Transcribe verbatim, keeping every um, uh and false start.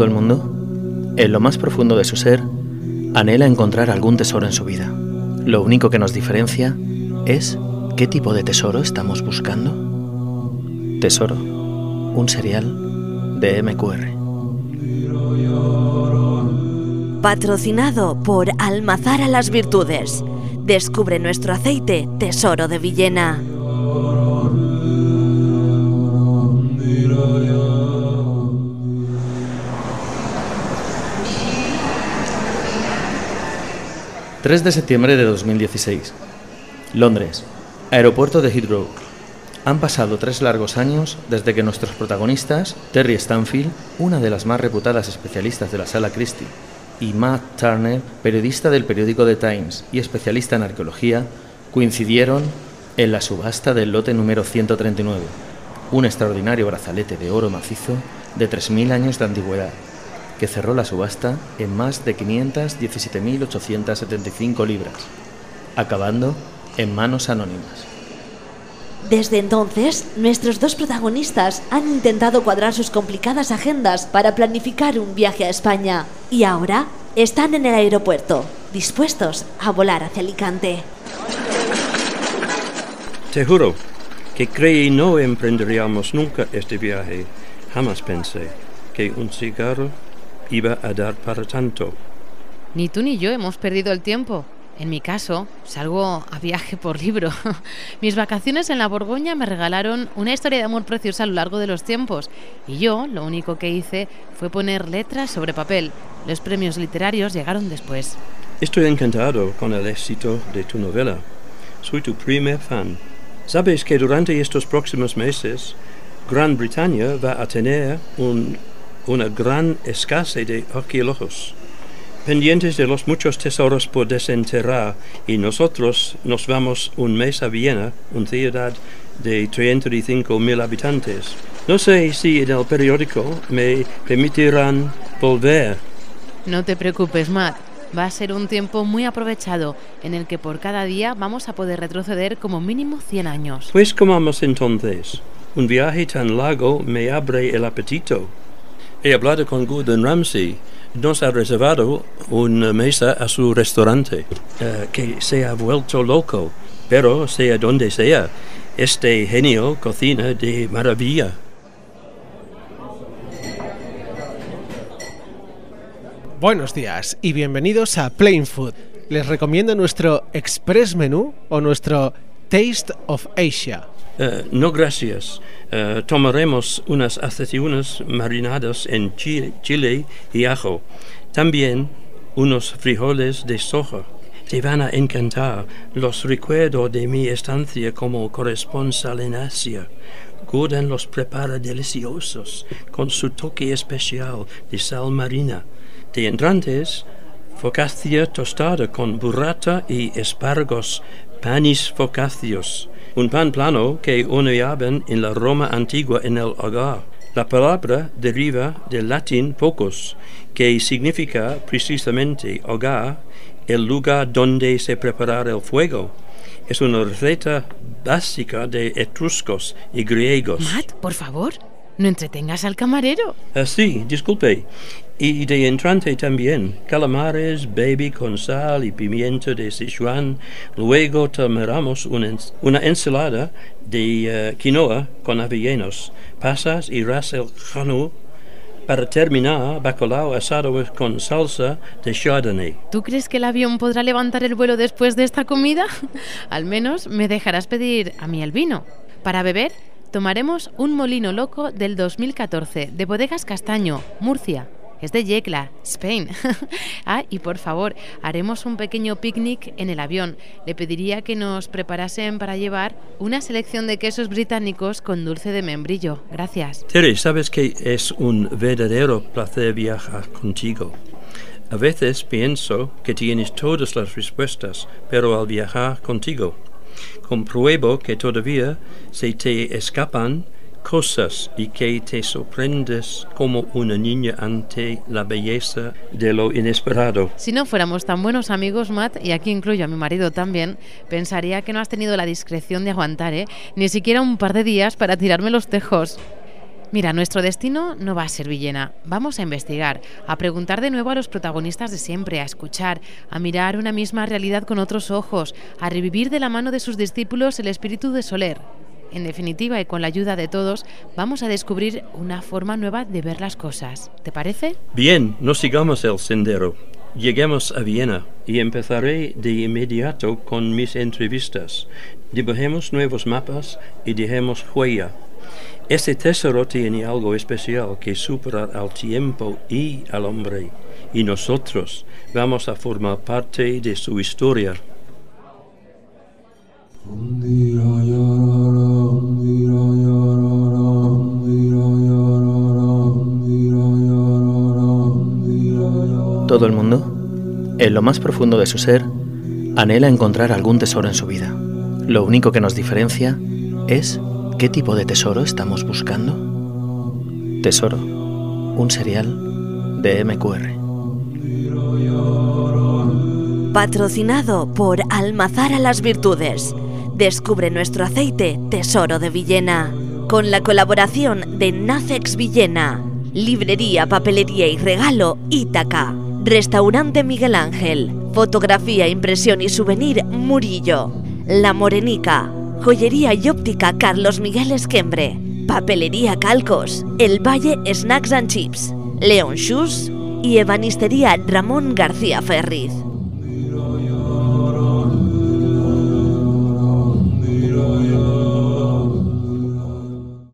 Todo el mundo, en lo más profundo de su ser, anhela encontrar algún tesoro en su vida. Lo único que nos diferencia es qué tipo de tesoro estamos buscando. Tesoro, un serial de M Q R. Patrocinado por Almazara Las Virtudes. Descubre nuestro aceite Tesoro de Villena. tres de septiembre de dos mil dieciséis. Londres. Aeropuerto de Heathrow. Han pasado tres largos años desde que nuestros protagonistas, Terry Stanfield, una de las más reputadas especialistas de la Sala Christie, y Matt Turner, periodista del periódico The Times y especialista en arqueología, coincidieron en la subasta del lote número ciento treinta y nueve, un extraordinario brazalete de oro macizo de tres mil años de antigüedad, que cerró la subasta en más de quinientas diecisiete mil ochocientas setenta y cinco libras, acabando en manos anónimas. Desde entonces, nuestros dos protagonistas han intentado cuadrar sus complicadas agendas para planificar un viaje a España. Y ahora están en el aeropuerto, dispuestos a volar hacia Alicante. Te juro que creí no emprenderíamos nunca este viaje. Jamás pensé que un cigarro iba a dar para tanto. Ni tú ni yo hemos perdido el tiempo. En mi caso, salgo a viaje por libro. Mis vacaciones en la Borgoña me regalaron una historia de amor preciosa a lo largo de los tiempos. Y yo, lo único que hice fue poner letras sobre papel. Los premios literarios llegaron después. Estoy encantado con el éxito de tu novela. Soy tu primer fan. Sabes que durante estos próximos meses, Gran Bretaña va a tener un, una gran escasez de arqueólogos, pendientes de los muchos tesoros por desenterrar, y nosotros nos vamos un mes a Viena, una ciudad de treinta y cinco mil habitantes. No sé si en el periódico me permitirán volver. No te preocupes, Matt. Va a ser un tiempo muy aprovechado, en el que por cada día vamos a poder retroceder como mínimo cien años. Pues comamos entonces. Un viaje tan largo me abre el apetito. He hablado con Gordon Ramsay. Nos ha reservado una mesa a su restaurante. Uh, que se ha vuelto loco, pero sea donde sea, este genio cocina de maravilla. Buenos días y bienvenidos a Plain Food. Les recomiendo nuestro Express Menú o nuestro Taste of Asia. Uh, no, gracias. Uh, tomaremos unas aceitunas marinadas en chile, chile y ajo. También unos frijoles de soja. Te van a encantar. Los recuerdo de mi estancia como corresponsal en Asia. Gordon los prepara deliciosos, con su toque especial de sal marina. De entrantes, focaccia tostada con burrata y espárragos, panis focaccios. Un pan plano que horneaban en la Roma antigua en el hogar. La palabra deriva del latín focus, que significa precisamente hogar, el lugar donde se prepara el fuego. Es una receta básica de etruscos y griegos. Matt, por favor, no entretengas al camarero. Ah, sí, disculpe. Y de entrante también, calamares, baby con sal y pimiento de Sichuan. Luego tomaremos una, una ensalada de uh, quinoa con avellanos, pasas y ras el hanout. Para terminar, bacalao asado con salsa de chardonnay. ¿Tú crees que el avión podrá levantar el vuelo después de esta comida? Al menos me dejarás pedir a mí el vino. Para beber, tomaremos un molino loco del dos mil catorce, de Bodegas Castaño, Murcia. Es de Yecla, Spain. Ah, y por favor, haremos un pequeño picnic en el avión. Le pediría que nos preparasen para llevar una selección de quesos británicos con dulce de membrillo. Gracias. Terry, sabes que es un verdadero placer viajar contigo. A veces pienso que tienes todas las respuestas, pero al viajar contigo, compruebo que todavía se te escapan cosas y que te sorprendes como una niña ante la belleza de lo inesperado. Si no fuéramos tan buenos amigos, Matt, y aquí incluyo a mi marido también, pensaría que no has tenido la discreción de aguantar, ¿eh? Ni siquiera un par de días para tirarme los tejos. Mira, nuestro destino no va a ser Villena. Vamos a investigar, a preguntar de nuevo a los protagonistas de siempre, a escuchar, a mirar una misma realidad con otros ojos, a revivir de la mano de sus discípulos el espíritu de Soler. En definitiva, y con la ayuda de todos, vamos a descubrir una forma nueva de ver las cosas. ¿Te parece? Bien, no sigamos el sendero. Lleguemos a Viena y empezaré de inmediato con mis entrevistas. Dibujemos nuevos mapas y dejemos huella. Este tesoro tiene algo especial que supera al tiempo y al hombre, y nosotros vamos a formar parte de su historia. Todo el mundo, en lo más profundo de su ser, anhela encontrar algún tesoro en su vida. Lo único que nos diferencia es ¿qué tipo de tesoro estamos buscando? Tesoro, un serial de M Q R. Patrocinado por Almazara Las Virtudes. Descubre nuestro aceite Tesoro de Villena. Con la colaboración de Nacex Villena, Librería, Papelería y Regalo Ítaca, Restaurante Miguel Ángel, Fotografía, Impresión y Souvenir Murillo, La Morenica, Joyería y óptica Carlos Miguel Esquembre, Papelería Calcos, El Valle Snacks and Chips, Leon Shoes y Ebanistería Ramón García Ferriz.